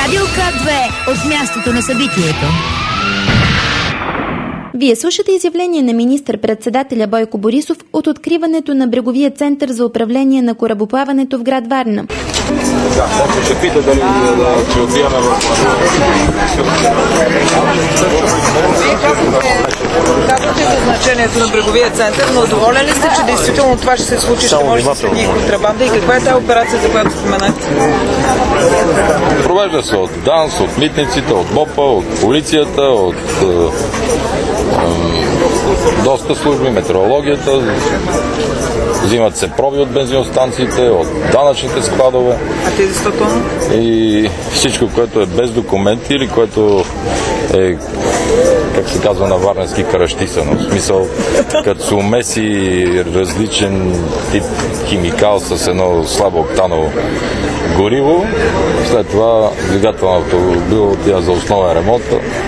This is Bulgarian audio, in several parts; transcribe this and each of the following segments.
Радио К2 от мястото на събитието. Вие слушате изявление на министър-председателя Бойко Борисов от откриването на бреговия център за управление на корабоплаването в град Варна. Ще пита дали ще отиваме в... Казвате за значението на бреговия център, но доволен ли сте, че действително това ще се случи, ще може да се следи контрабанда и каква е тази операция, за която споменахте? Провежда се от ДАНС, от митниците, от МОПа, от полицията, от доста служби, метеорологията. Взимат се проби от бензиностанциите, от данъчните складове. А тези 100 тона? И всичко, което е без документи или което е, как се казва на варненски, кръщисано. В смисъл, като се умеси различен тип химикал с едно слабо октаново гориво, след това двигателното било отива за основен ремонт.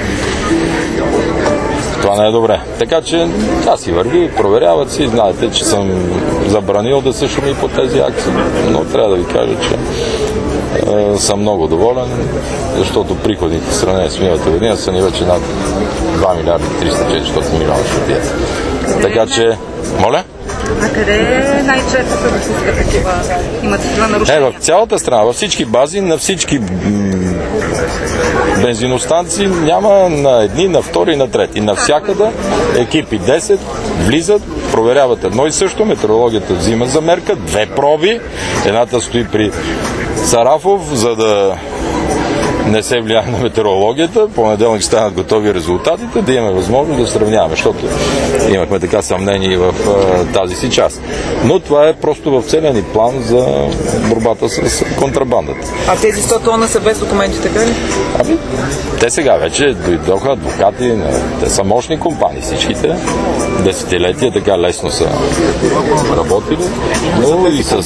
Това не е добре. Така че това си върви, проверяват си. Знаете, че съм забранил да се шуми по тези акции, но трябва да ви кажа, че съм много доволен, защото приходите в сравнение с миналата година са ни вече над 2 милиарда 300-400 милиона ще отидат. Така че, моля? А къде най-често се допуска такива? Имат такива нарушения? В цялата страна, във всички бази, на всички бензиностанции няма на едни, на втори и на трети. Навсякъде екипи 10 влизат, проверяват едно и също, метеорологията взима за мерка, 2 проби, едната стои при Сарафов, за да не се влияе на метеорологията. Понеделник станат готови резултатите, да имаме възможност да сравняваме, защото имахме така съмнение в тази си част. Но това е просто в целия ни план за борбата с контрабандата. А тези 100 тона са без документи, така ли? Те сега вече дойдоха адвокати, те са мощни компании всичките. Десетилетия така лесно са работили. Но и с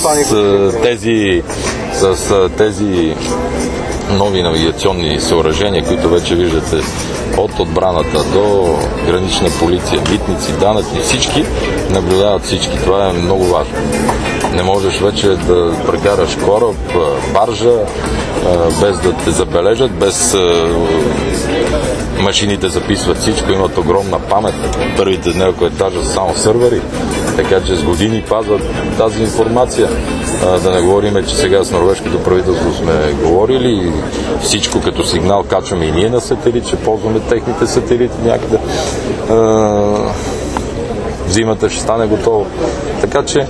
тези нови навигационни съоръжения, които вече виждате от отбраната до гранична полиция, митници, данъчни, всички наблюдават всички. Това е много важно. Не можеш вече да прекараш кораб, баржа, без да те забележат, без машините записват всичко, имат огромна памет. Първите няколко етажа са само сървъри, така че с години пазват тази информация. Да не говорим, че сега с норвежкото правителство сме говорили и всичко като сигнал качваме и ние на сателит, че ползваме техните сателити някъде. Зимата ще стане готово. Така че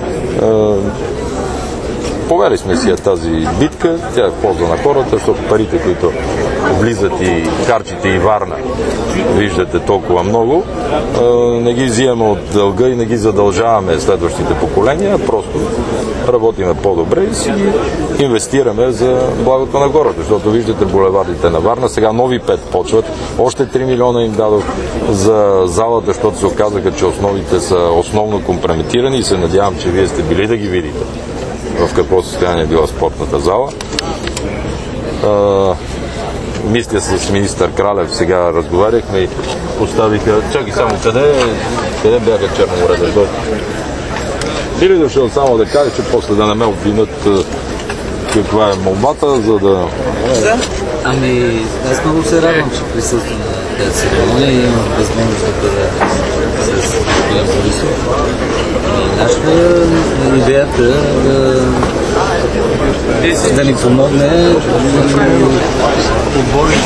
повели сме си тази битка, тя е в полза на хората, защото парите, които влизат и харчите и Варна, виждате толкова много, не ги взимаме от дълга и не ги задължаваме следващите поколения, просто работиме по-добре и си инвестираме за благото на хората, защото виждате булевардите на Варна, сега нови 5 почват, още 3 милиона им дадох за залата, защото се оказаха, че основите са основно компрометирани и се надявам, че вие сте били да ги видите в какво състояние е била спортната зала. Мисля с министър Кралев, сега разговаряхме и поставиха... Чакай само, къде бяха Черноморе? Защото би ли дошъл само да кажа, че после да не ме обвинят каква е молбата, за да... Ами, аз много се радвам, че присъствам на тази церемония и имам възможност да бъда с господин Борисов. Нашата идеята да ни помогне да поборим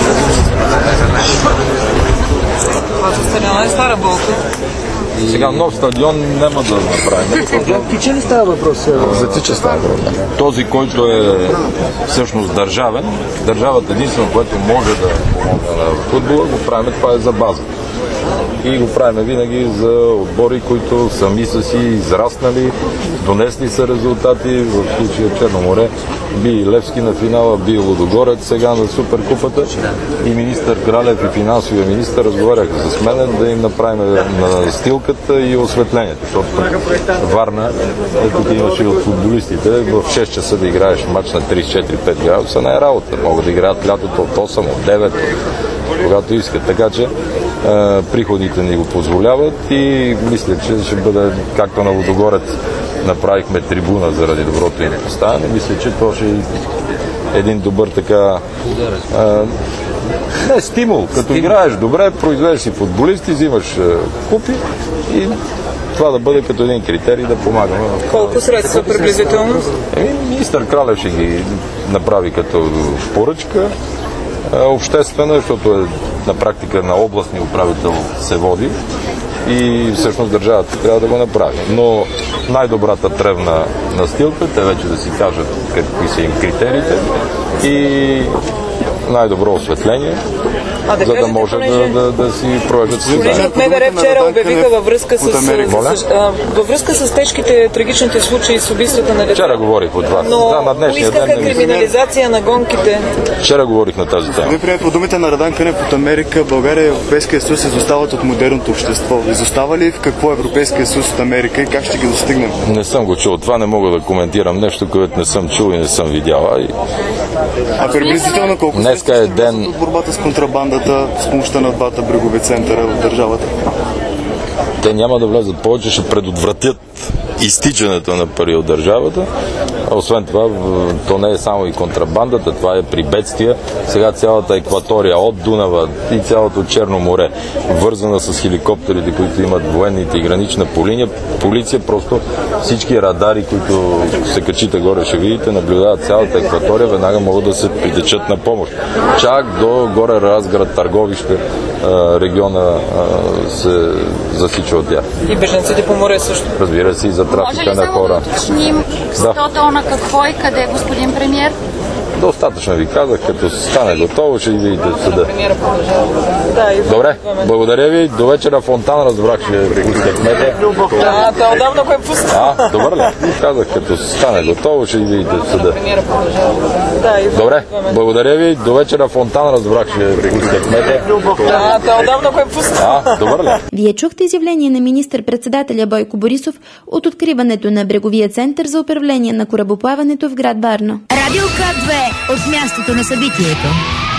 Вашата стадиона е Стара Болка. Сега нов стадион няма да направим. За Тича ли става въпрос? За Тича става въпрос. Този, който е всъщност държавен, държавата единствено, което може да помогне на футбола, го правим, това е за база. И го правим винаги за отбори, които сами са си израснали, донесли са резултати, в случая Черноморе, би Левски на финала, би Лудогорец сега на Суперкупата и министър Кралев и финансовия министър разговаряха с мен да им направим на стилката и осветлението, защото Варна, тук имаше и от футболистите, в 6 часа да играеш матч на 34-5 градуса, не е работа, могат да играят лятото от 8, от 9, когато искат, така че приходите ни го позволяват и мисля, че ще бъде както на Лудогорец направихме трибуна заради доброто им поставяне. Мисля, че това ще е един добър така... не, стимул. Като играеш добре, произведеш си футболисти, взимаш купи и това да бъде като един критерий да помагаме. Колко средства приблизително? Министър Кралев ще ги направи като поръчка обществена, защото е на практика на областния управител се води и всъщност държавата трябва да го направи. Но най-добрата тревна настилка, те вече да си кажат какви са им критериите и най-добро осветление, за да може да си провеждат състезания. От МВР вчера обявиха във връзка с тежките, трагичните случаи с убийствата на деца. Вчера говорих от вас. Но поискаха криминализация на гонките. Вчера говорих на тази тема. По думите на Радан Кънев от Америка, България и Европейския съюз изостават от модерното общество. Изостава ли в какво Европейския съюз от Америка и как ще ги достигнем? Не съм го чул. Това не мога да коментирам. Нещо, което не съм чул и не съм видял. А приблизително колко днеска е ден от борбата с контрабандата с помощта на двата брегови центъра в държавата? Те няма да влязат повече, ще предотвратят изтичането на пари от държавата. Освен това, то не е само и контрабандата, това е при бедствия. Сега цялата екватория от Дунава и цялото Черно море, вързана с хеликоптерите, които имат военните и гранична полиция, просто всички радари, които се качите горе, ще видите, наблюдават цялата екватория, веднага могат да се притечат на помощ. Чак до горе Разград, Търговище, региона се засича от тях. И бежанците по море също. Разбира се, и за трафика на хора. Може ли само да уточним стото на какво и къде, господин премиер? Достатъчно ви казах, като стане готово, ще видите в съда. Добре, благодаря ви. До вечера Фонтан разбрах, ще пусне кмета. Той отдавна го е пуснал. Добър ли? Казах, като стане готово, ще видите в съда. Добре, благодаря ви. До вечера Фонтан разбрах, ще пусне кмета. Той отдавна го е пуснал. Добър ли? Вие чухте изявление на министър-председателя Бойко Борисов от откриването на Бреговия център за управление на корабоплаването в град Варна. Радио К2 от мястото на събитието.